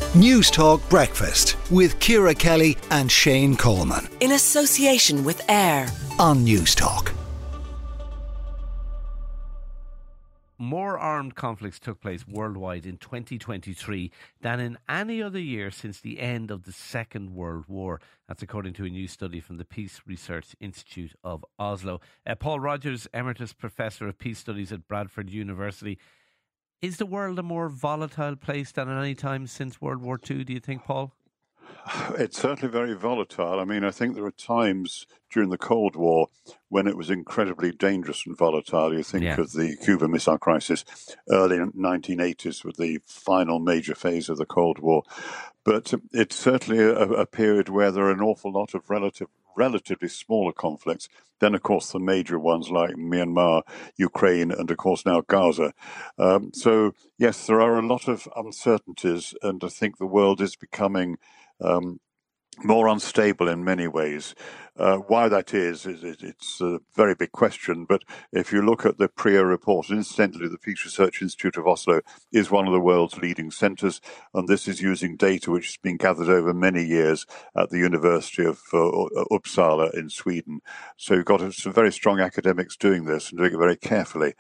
News Talk Breakfast with Ciara Kelly and Shane Coleman. In association with AIR On News Talk. More armed conflicts took place worldwide in 2023 than in any other year since the end of the Second World War. That's according to a new study from the Peace Research Institute of Oslo. Paul Rogers, Emeritus Professor of Peace Studies at Bradford University. Is the world a more volatile place than at any time since World War II, do you think, Paul? It's certainly very volatile. I mean, I think there are times during the Cold War when it was incredibly dangerous and volatile. You think of the Cuban Missile Crisis, early 1980s with the final major phase of the Cold War. But it's certainly a period where there are an awful lot of relatively smaller conflicts. Then, of course, the major ones like Myanmar, Ukraine, and, of course, now Gaza. So, yes, there are a lot of uncertainties, and I think the world is becoming more unstable in many ways. Why that is it's a very big question. But if you look at the PRIA report, incidentally, the Peace Research Institute of Oslo is one of the world's leading centres, and this is using data which has been gathered over many years at the University of Uppsala in Sweden. So you've got some very strong academics doing this and doing it very carefully.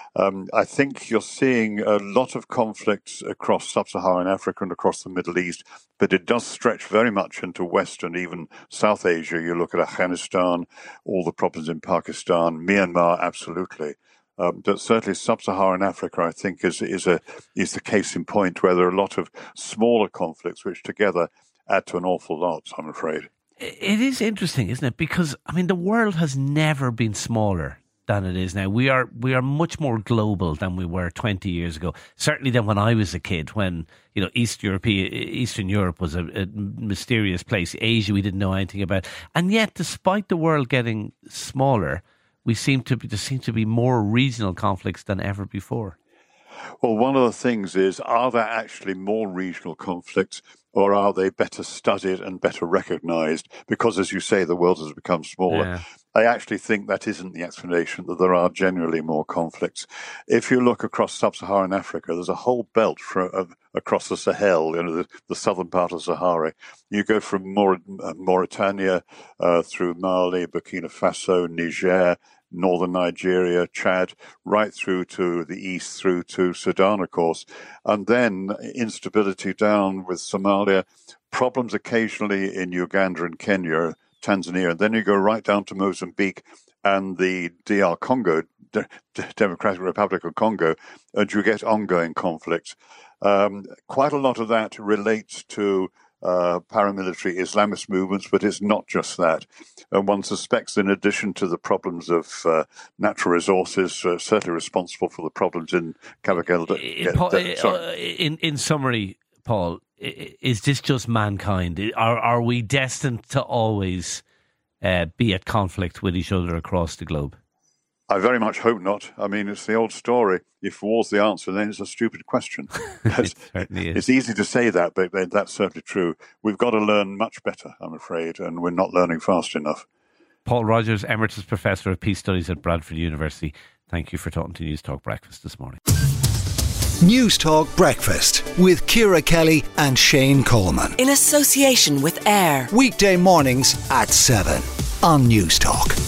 I think you're seeing a lot of conflicts across sub-Saharan Africa and across the Middle East, but it does stretch very much into West and even South Asia. You look at Afghanistan, all the problems in Pakistan, Myanmar, absolutely. But certainly sub-Saharan Africa, I think, is the case in point where there are a lot of smaller conflicts which together add to an awful lot, I'm afraid. It is interesting, isn't it? Because, I mean, the world has never been smaller than it is now. We are much more global than we were 20 years ago. Certainly than when I was a kid, when, you know, Eastern Europe was a mysterious place. Asia we didn't know anything about. And yet, despite the world getting smaller, there seem to be more regional conflicts than ever before. Well, one of the things is, are there actually more regional conflicts, or are they better studied and better recognised? Because, as you say, the world has become smaller. Yeah. I actually think that isn't the explanation, that there are generally more conflicts. If you look across sub-Saharan Africa, there's a whole belt across the Sahel, the southern part of Sahara. You go from Mauritania through Mali, Burkina Faso, Niger, northern Nigeria, Chad, right through to the east, through to Sudan, of course. And then instability down with Somalia, problems occasionally in Uganda and Kenya, Tanzania, and then you go right down to Mozambique and the DR Congo, Democratic Republic of Congo, and you get ongoing conflicts. Quite a lot of that relates to paramilitary Islamist movements, but it's not just that. And one suspects, in addition to the problems of natural resources, certainly responsible for the problems in Cabo Delgado. In summary, Paul, is this just mankind? Are we destined to always be at conflict with each other across the globe? I very much hope not. I mean, it's the old story. If war's the answer, then it's a stupid question. It certainly is. It's easy to say that, but that's certainly true. We've got to learn much better, I'm afraid, and we're not learning fast enough. Paul Rogers, Emeritus Professor of Peace Studies at Bradford University. Thank you for talking to News Talk Breakfast this morning. News Talk Breakfast with Ciara Kelly and Shane Coleman. In association with AIR. Weekday mornings at 7 on News Talk.